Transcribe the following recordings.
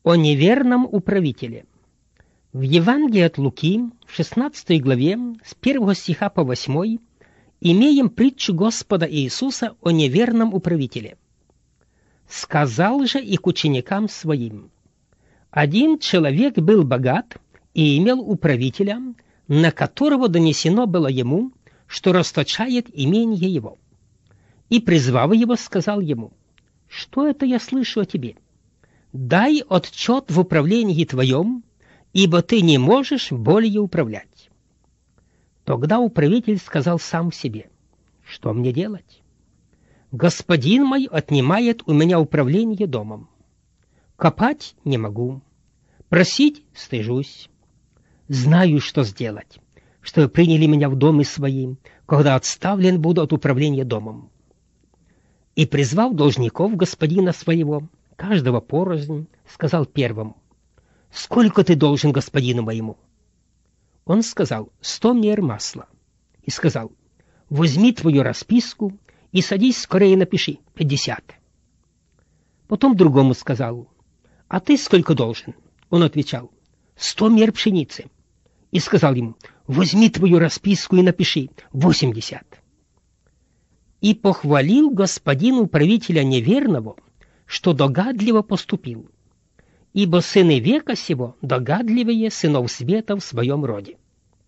О неверном управителе. В Евангелии от Луки, в 16 главе, с 1 стиха по 8, имеем притчу Господа Иисуса о неверном управителе. «Сказал же и к ученикам своим: один человек был богат и имел управителя, на которого донесено было ему, что расточает имение его. И, призвав его, сказал ему: что это я слышу о тебе? Дай отчет в управлении твоем, ибо ты не можешь более управлять. Тогда управитель сказал сам себе: что мне делать? Господин мой отнимает у меня управление домом. Копать не могу, просить стыжусь. Знаю, что сделать, чтобы приняли меня в доме свои, когда отставлен буду от управления домом. И, призвав должников господина своего, каждого порознь, сказал первому: сколько ты должен господину моему? Он сказал: 100 мер масла. И сказал: возьми твою расписку и садись скорее напиши 50. Потом другому сказал: а ты сколько должен? Он отвечал: 100 мер пшеницы. И сказал ему: возьми твою расписку и напиши 80. И похвалил господин управителя неверного, что догадливо поступил, ибо сыны века сего догадливее сынов света в своем роде.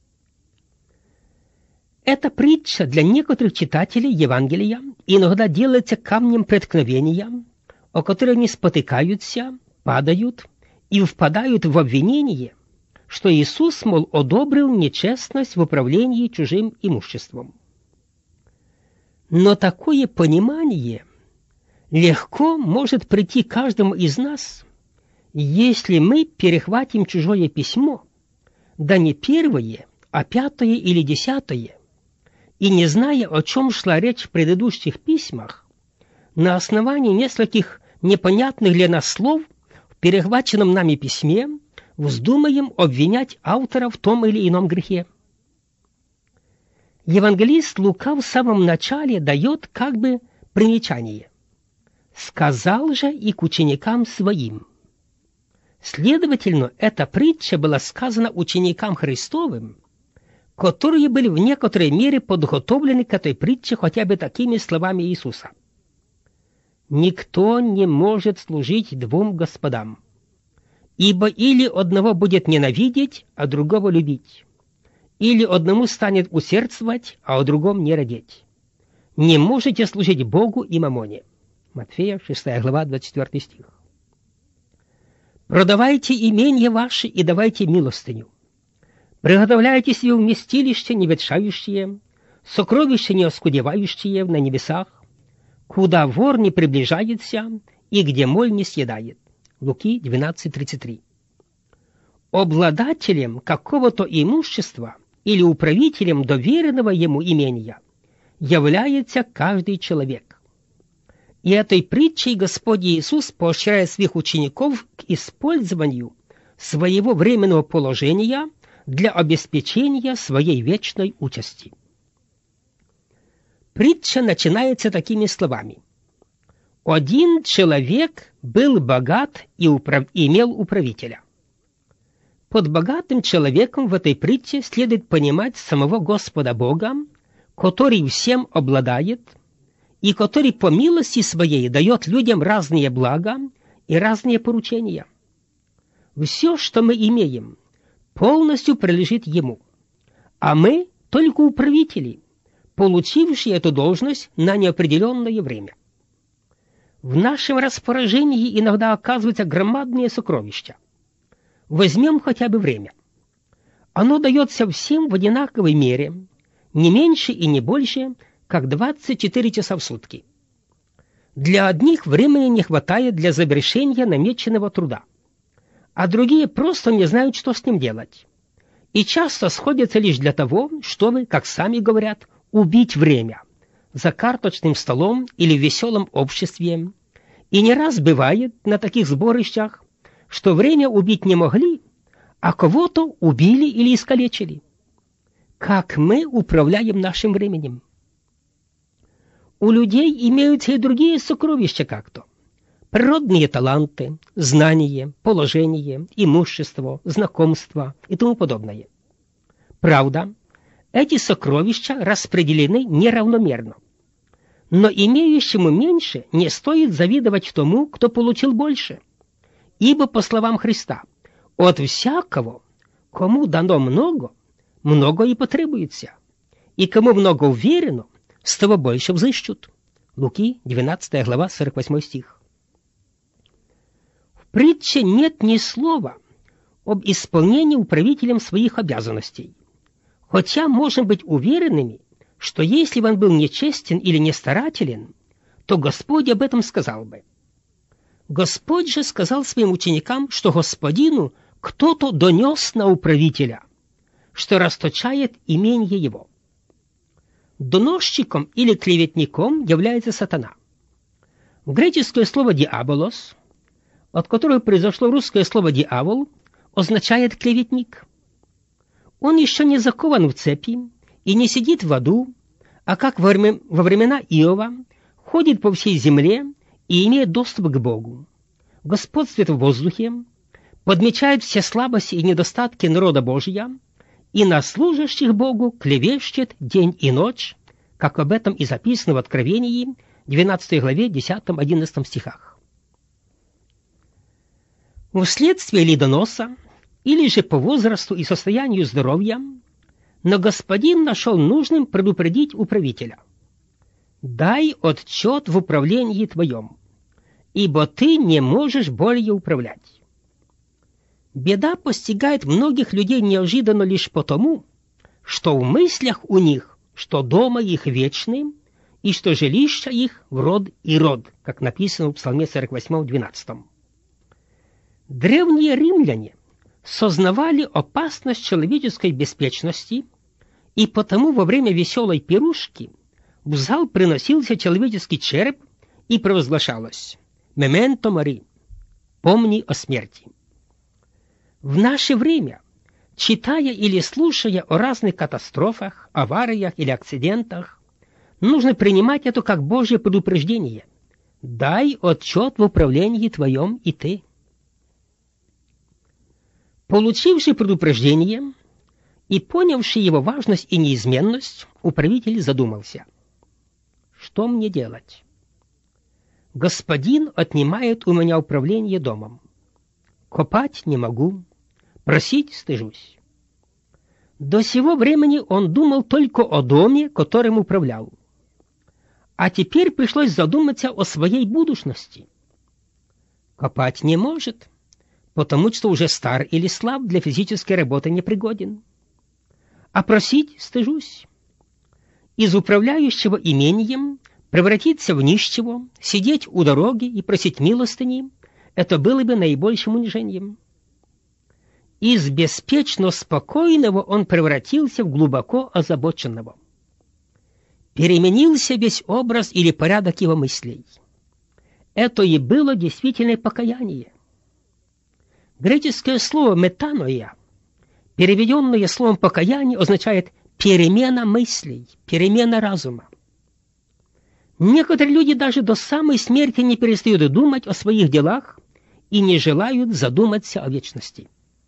Эта притча для некоторых читателей Евангелия иногда делается камнем преткновения, о которой они спотыкаются, падают и впадают в обвинение, что Иисус, мол, одобрил нечестность в управлении чужим имуществом. Но такое понимание легко может прийти каждому из нас, если мы перехватим чужое письмо, да не первое, а 5 или 10, и, не зная, о чем шла речь в предыдущих письмах, на основании нескольких непонятных для нас слов в перехваченном нами письме вздумаем обвинять автора в том или ином грехе. Евангелист Лука в самом начале дает как бы примечание: «Сказал же и к ученикам своим». Следовательно, эта притча была сказана ученикам Христовым, которые были в некоторой мере подготовлены к этой притче хотя бы такими словами Иисуса: «Никто не может служить двум господам, ибо или одного будет ненавидеть, а другого любить, или одному станет усердствовать, а о другом не радеть. Не можете служить Богу и мамоне». Матфея, 6 глава, 24 стих. «Продавайте имение ваше и давайте милостыню. Приготовляйте себе вместилище не ветшающее, сокровища не оскудевающие на небесах, куда вор не приближается и где моль не съедает». Луки 12:33. Обладателем какого-то имущества или управителем доверенного ему имения является каждый человек. И этой притчей Господь Иисус поощряет своих учеников к использованию своего временного положения для обеспечения своей вечной участи. Притча начинается такими словами: «Один человек был богат и имел управителя». Под богатым человеком в этой притче следует понимать самого Господа Бога, который всем обладает и который по милости своей дает людям разные блага и разные поручения. Все, что мы имеем, полностью принадлежит Ему, а мы только управители, получившие эту должность на неопределенное время. В нашем распоряжении иногда оказываются громадные сокровища. Возьмем хотя бы время. Оно дается всем в одинаковой мере, не меньше и не больше, как 24 часа в сутки. Для одних времени не хватает для завершения намеченного труда, а другие просто не знают, что с ним делать. И часто сходятся лишь для того, чтобы, как сами говорят, убить время за карточным столом или в веселом обществе. И не раз бывает на таких сборищах, что время убить не могли, а кого-то убили или искалечили. Как мы управляем нашим временем? У людей имеются и другие сокровища как-то. природные таланты, знания, положение, имущество, знакомства и тому подобное. Правда, эти сокровища распределены неравномерно. Но имеющему меньше не стоит завидовать тому, кто получил больше. Ибо, по словам Христа, от всякого, кому дано много, много и потребуется, и кому много уверено, с того больше взыщут. Луки, 12 глава, 48 стих. В притче нет ни слова об исполнении управителем своих обязанностей, хотя можем быть уверенными, что если бы он был нечестен или нестарателен, то Господь об этом сказал бы. Господь же сказал своим ученикам, что господину кто-то донес на управителя, что расточает имение его. Доносчиком или клеветником является сатана. Греческое слово «диаболос», от которого произошло русское слово «дьявол», означает «клеветник». Он еще не закован в цепи и не сидит в аду, а как во времена Иова ходит по всей земле и имеет доступ к Богу, господствует в воздухе, подмечает все слабости и недостатки народа Божия и на служащих Богу клевещет день и ночь, как об этом и записано в Откровении, 12 главе, 10-11 стихах. Вследствие ли доноса, или же по возрасту и состоянию здоровья, но господин нашел нужным предупредить управителя: «Дай отчет в управлении твоем, ибо ты не можешь более управлять». Беда постигает многих людей неожиданно лишь потому, что в мыслях у них, что дома их вечны, и что жилища их в род и род, как написано в Псалме 48, 12. Древние римляне сознавали опасность человеческой беспечности, и потому во время веселой пирушки в зал приносился человеческий череп и провозглашалось «Мементо мори» — «Помни о смерти». В наше время, читая или слушая о разных катастрофах, авариях или акцидентах, нужно принимать это как Божье предупреждение: «Дай отчет в управлении твоем и ты». Получивший предупреждение и понявший его важность и неизменность, управитель задумался: что мне делать? Господин отнимает у меня управление домом. Копать не могу, просить стыжусь. До сего времени он думал только о доме, которым управлял. А теперь пришлось задуматься о своей будущности. Копать не может, потому что уже стар или слаб, для физической работы непригоден. А просить стыжусь. Из управляющего имением превратиться в нищего, сидеть у дороги и просить милостыни — это было бы наибольшим унижением. Из беспечно спокойного он превратился в глубоко озабоченного. Переменился весь образ или порядок его мыслей. Это и было действительное покаяние. Греческое слово «метаноия», переведенное словом «покаяние», означает «перемена мыслей», «перемена разума». Некоторые люди даже до самой смерти не перестают думать о своих делах и не желают задуматься о вечности.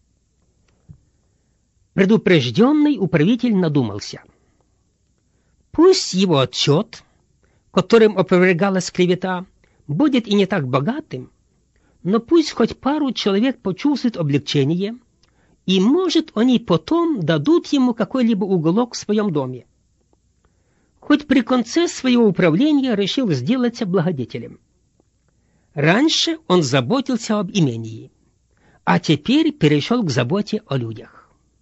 Предупрежденный управитель надумался. Пусть его отчет, которым опровергалась клевета, будет и не так богатым, но пусть хоть пару человек почувствует облегчение, и, может, они потом дадут ему какой-либо уголок в своем доме. Хоть при конце своего управления решил сделаться благодетелем. Раньше он заботился об имении, а теперь перешел к заботе о людях.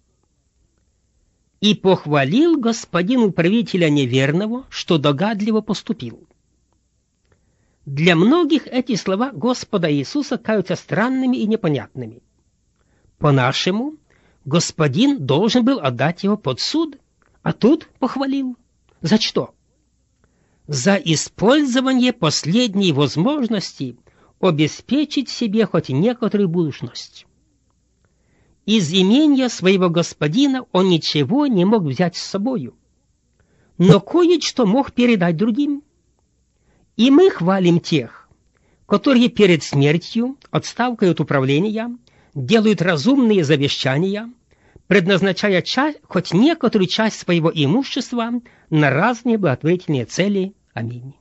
«И похвалил господин управителя неверного, что догадливо поступил». Для многих эти слова Господа Иисуса кажутся странными и непонятными. По-нашему, господин должен был отдать его под суд, а тут похвалил. За что? За использование последней возможности обеспечить себе хоть некоторую будущность. Из имения своего господина он ничего не мог взять с собою, но кое-что мог передать другим. И мы хвалим тех, которые перед смертью, отставкой от управления, делают разумные завещания, предназначая хоть некоторую часть своего имущества на разные благотворительные цели. Аминь.